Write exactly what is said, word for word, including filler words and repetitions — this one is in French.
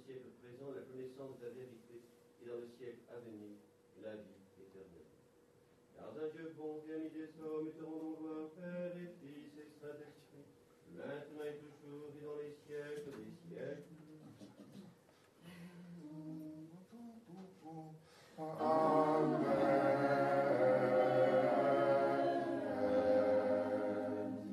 siècle présent la connaissance de la vérité et dans le siècle à venir la vie éternelle. Car un Dieu bon qui a mis des hommes et te rendons gloire, Père et Fils et Saint-Esprit, maintenant et toujours et dans les siècles des